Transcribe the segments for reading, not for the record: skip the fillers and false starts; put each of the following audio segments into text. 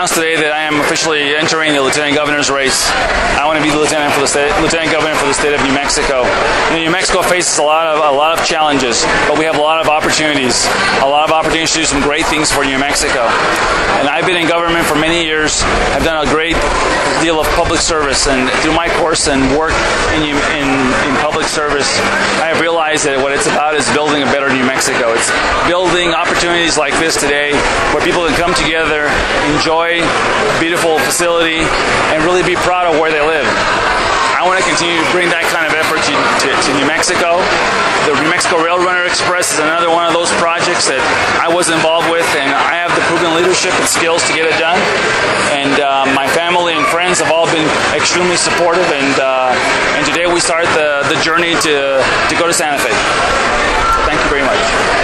announce today that I am officially entering the lieutenant governor's race. I want to be the lieutenant governor for the state of New Mexico. New Mexico faces a lot of challenges, but we have a lot of opportunities. A lot of opportunities to do some great things for New Mexico. And I've been in government for many years. I've done a great deal of public service, and through my course and work in public service, I have realized that what it's about is building a better New Mexico. It's building opportunities like this today where people can come together, enjoy a beautiful facility, and really be proud of where they live. I want to continue to bring that kind of effort to New Mexico. The New Mexico Rail Runner Express is another one of those projects that I was involved with, and I have the proven leadership and skills to get it done. And my family and friends have all been extremely supportive, and today we start the journey to go to Santa Fe. Thank you very much.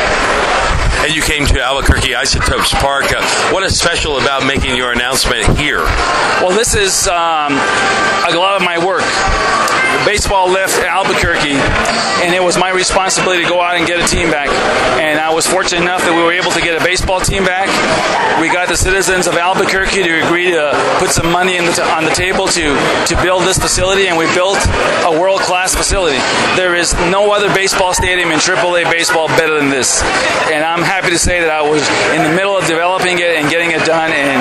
And you came to Albuquerque Isotopes Park. What is special about making your announcement here? Well, this is a lot of my work. Baseball left Albuquerque, and it was my responsibility to go out and get a team back. And I was fortunate enough that we were able to get a baseball team back. We got the citizens of Albuquerque to agree to put some money on the table to build this facility, and we built a world-class facility. There is no other baseball stadium in AAA baseball better than this. And I'm happy to say that I was in the middle of developing it and getting it done. And,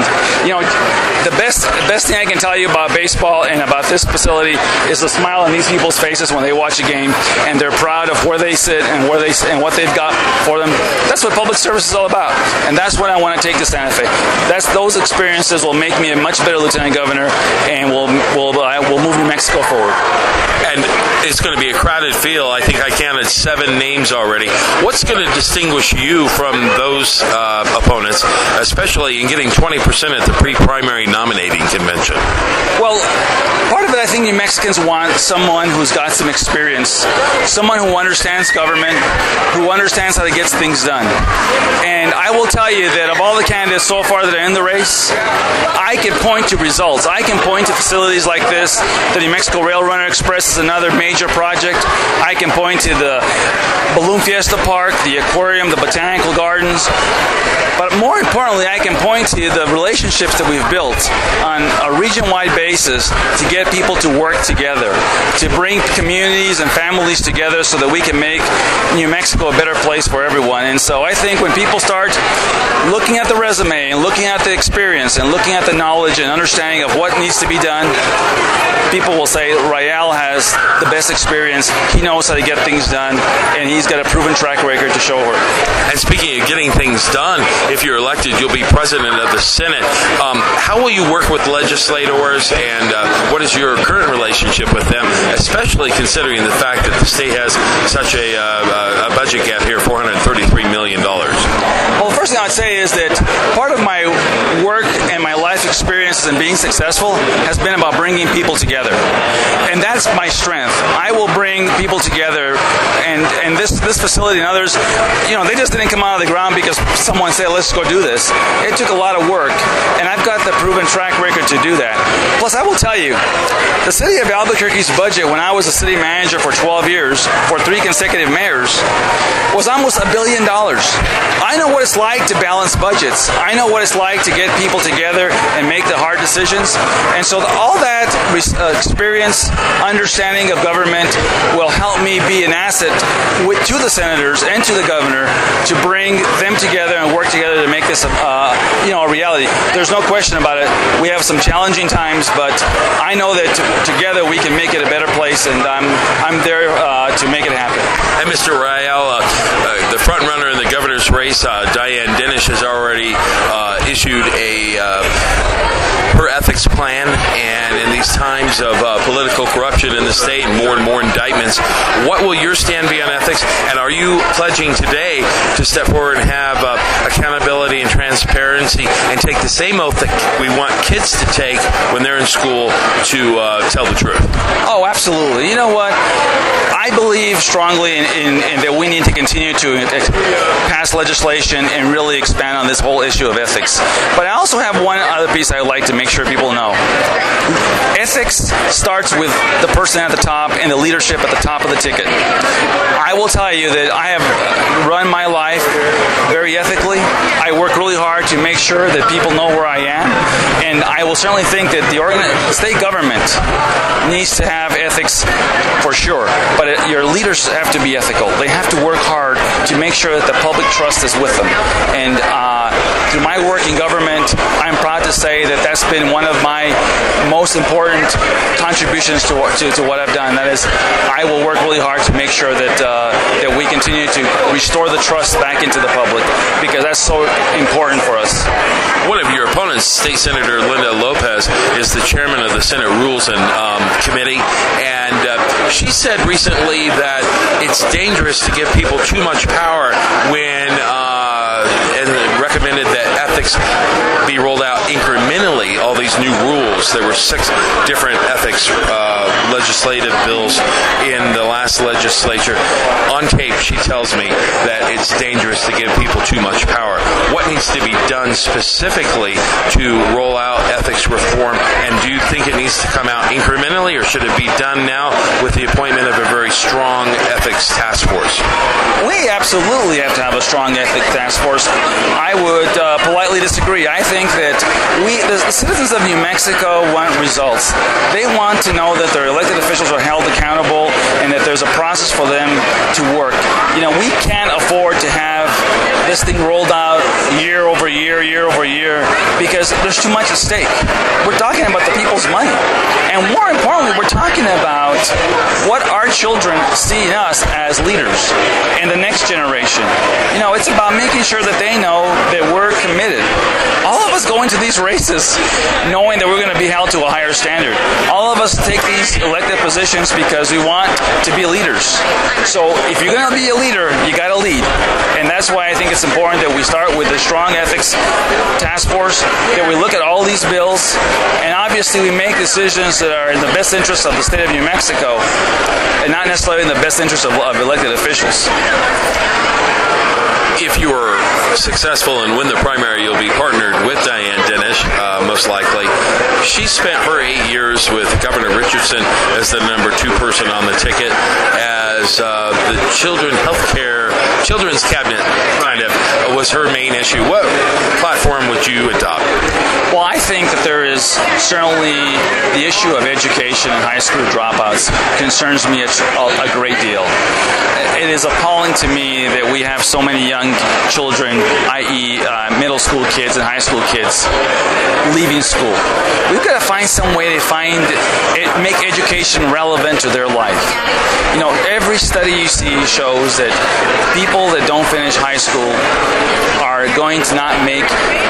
the best thing I can tell you about baseball and about this facility is the smile on these people's faces when they watch a game, and they're proud of where they sit and what they've got for them. That's what public service is all about, and that's what I want to take to Santa Fe. Those experiences will make me a much better lieutenant governor, and will move New Mexico forward. And it's going to be a crowded field. I think I counted 7 names already. What's going to distinguish you from those opponents, especially in getting 20% at the pre-primary nominating convention? Well, part of it, I think New Mexicans want someone who's got some experience, someone who understands government, who understands how to get things done. And I will tell you that of all the candidates so far that are in the race, I can point to results. I can point to facilities like this. The New Mexico Rail Runner Express is another major project. I can point to the Balloon Fiesta Park, the aquarium, the botanical gardens. But more importantly, I can point to the relationships that we've built on a region-wide basis to get people to work together, to bring communities and families together so that we can make New Mexico a better place for everyone. And so I think when people start looking at the resume and looking at the experience and looking at the knowledge and understanding of what needs to be done, people will say Rael has the best experience. He knows how to get things done, and he's got a proven track record to show for it. And speaking of getting things done, if you're elected, you'll be president of the Senate. How will you work with legislators, and what is your current relationship with them, especially considering the fact that the state has such a budget gap here, $433 million? Well, the first thing I'd say is that part of my work and my life experiences in being successful has been about bringing people together. And that's my strength. I will bring people together, and this facility and others, they just didn't come out of the ground because someone said, let's go do this. It took a lot of work, and I've got the proven track record to do that. Plus, I will tell you, the city of Albuquerque's budget when I was a city manager for 12 years, for 3 consecutive mayors, was almost $1 billion. I know what it's like to balance budgets. I know what it's like to get people together and make the hard decisions. And so all that experience, understanding of government will help me be an asset to the senators and to the governor to bring them together and work together to make this a reality. There's no question about it. We have some challenging times, but I know that together we can make it a better place, and I'm there to make it happen. And Mr. Rael, the front runner in the governor's race, Diane Dennis, has already issued her ethics plan, and in these times of political corruption in the state and more indictments, what will your stand be on ethics? And are you pledging today to step forward and have accountability and transparency and take the same oath that we want kids to take when they're in school to tell the truth? Oh, absolutely. You know what? I believe strongly in that we need to continue to pass legislation and really expand on this whole issue of ethics. But I also have one other piece I would like to make sure people know. Ethics starts with the person at the top and the leadership at the top of the ticket. I will tell you that I have run my life very ethically. I work really hard to make sure that people know where I am, and I will certainly think that the state government needs to have ethics for sure, but your leaders have to be ethical. They have to work hard to make sure that the public trust is with them. And through my work in government, I'm proud to say that that's been one of my most important contributions to what I've done. That is, I will work really hard to make sure that that we continue to restore the trust back into the public, because that's so important for us. One of your opponents, State Senator Linda Lopez, is the chairman of the Senate Rules and Committee, and she said recently that it's dangerous to give people too much power when and recommended that ethics be rolled out incrementally, all these new rules. There were 6 different ethics legislative bills in the last legislature. On tape, she tells me that it's dangerous to give people too much power. What needs to be done specifically to roll out ethics reform, and do you think it needs to come out incrementally, or should it be done now with the appointment of a very strong ethics task force? We absolutely have to have a strong ethics task force. I would politely disagree. I think that the citizens of New Mexico want results. They want to know that their elected officials are held accountable and that there's a process for them to work. You know, we can't afford to have this thing rolled out year over year, because there's too much at stake. We're talking about the people's money. And more importantly, we're talking about what our children see in us as leaders and the next generation. You know, it's about making sure that they know that we're committed. All of us go into these races knowing that we're going to be held to a higher standard. All of us take these elected positions because we want to be leaders. So if you're going to be a leader, you got to lead. And that's why I think it's important that we start with a strong ethics task force, that we look at all these bills, and obviously we make decisions that are in the best interest of the state of New Mexico and not necessarily in the best interest of elected officials. If you are successful and win the primary, you'll be partnered with Diane Deneuve, most likely. She spent her 8 years with Governor Richardson as the number 2 person on the ticket, as the children's cabinet kind of was her main issue. What platform would you adopt? Well, I think that there is certainly the issue of education and high school dropouts concerns me a great deal. It is appalling to me that we have so many young children, i.e. middle school kids and high school kids, leaving school. We've got to find some way to make education relevant to their life. You know, every study you see shows that people that don't finish high school are going to not make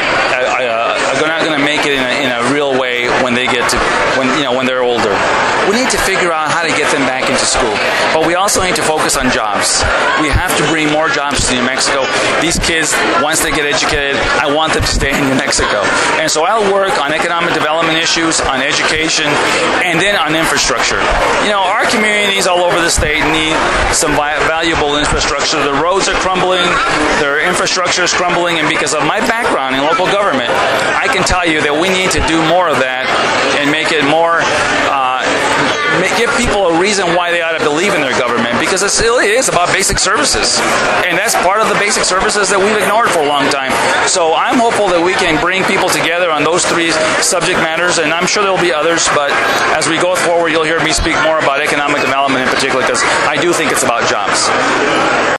it in a real way when they get to when they're older. We need to figure out how to get them back into school, but we also need to focus on jobs. We have to bring more jobs to New Mexico. These kids, once they get educated, I want them to stay in New Mexico, and so I'll work on economic development issues, on education, and then on infrastructure. You know, our communities all over the state need some valuable infrastructure. The roads are crumbling, their infrastructure is crumbling, and because of my background in local government, I can tell you that we need to do more of that and make it more, give people a reason why they ought to believe in their government, because it really is about basic services. And that's part of the basic services that we've ignored for a long time. So I'm hopeful that we can bring people together on those 3 subject matters, and I'm sure there will be others, but as we go forward, you'll hear me speak more about economic development in particular, because I do think it's about jobs.